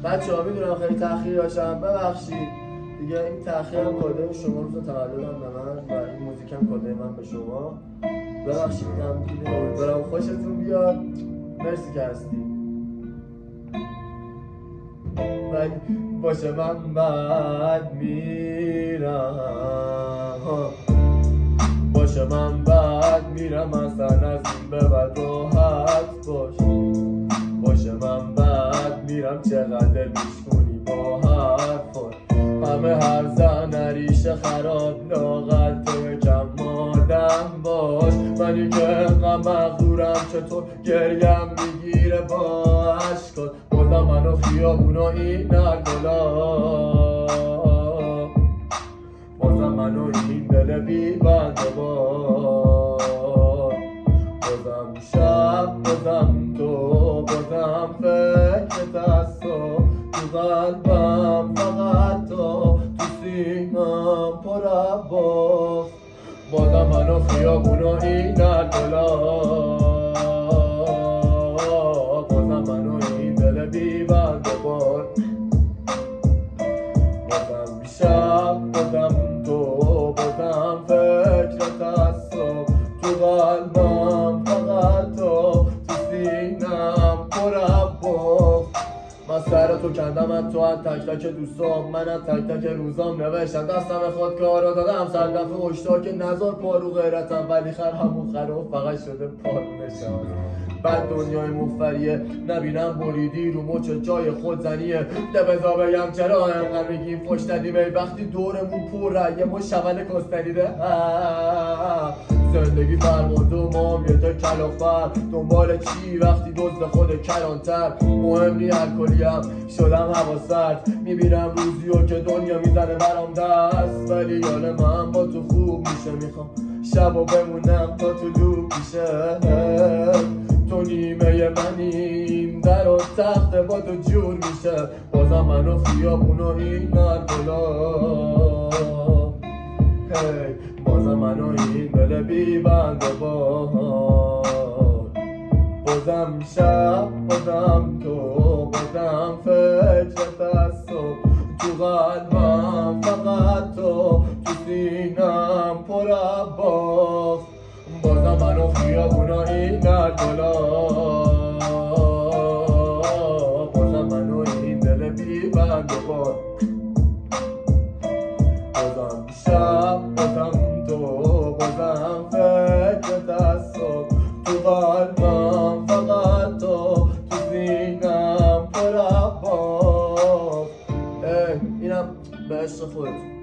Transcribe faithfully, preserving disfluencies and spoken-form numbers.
بچه ها میدونم خیلی تأخیر داشتم، ببخشید دیگه. این تأخیرم کاده شما، روز تولدم به من و این موزیکم کاده من به شما. ببخشید میگم دیدین، امیدوارم خوشتون بیاد. مرسی که هستی. ولی باشه من بعد میرم، باشه من بعد میرم، اصلا از این به بعد راحت باش. باشه من بعد میرم، چقدر میشکنی با حرفات. همه هر زن ریشه خراب لاغر تو یکم مادم باش. منی که انقدر مغرورم چطور گریم میگیره با عشقات. بازم منو خیابونا این نرگلا، بازم منو این دل بی بنده بار. بازم شب بازم تو، بازم فکرت از تو، تو قلبم فقط تو، تو سینم پر عباس. بازم منو خیابونا این نرگلا، بازم منو این دل بی بنده بار. بازم شب بازم تو، بازم فکرت از تو، تو قلبم فقط تو، تو سینم پر عباس. من سر تو کندم از تو، از تک تک دوستام، من از تک تک روزام نوشتم دستم خود کارا دادم سر دفعه هشدار که نزار پارو غیرتم. ولی خر همون خر و فقط شده پارونشم. بعد دنیای مفریه نبینم بریدی رو مچ جای خود زنیه. ده بزا بگم چرا انقدر میگیم فش ندی بی وقتی دورمون پر یه مش شبل کستنیده. زندگی فرمانده و ما هم یه تا کلافر، دنبال چی وقتی دزد خود کلانتر. مهم نی الکلیم شدم هوا سرد، میبینم روزیو که دنیا میزنه برام دست. ولی یال من با تو خوب میشه، میخوام شبو بمونم تا طلوع پیشه. تو نیمه منیم، در و تخت با تو جور میشه. بازم منو خیابونو این نرگلا، هی بازم منو این دل بی بنده بار. بازم شب بازم تو، بازم فکرت از تو، تو قلبم فقط تو، تو سینم پر عباس. بازم منو خیابونا این نرگلا، بازم منو این دل بی بنده بار. بازم شب بازم تو، بازم فکرت از تو، تو قلبم فقط تو، تو سینم پر عباس. اینم به عشق خودتون.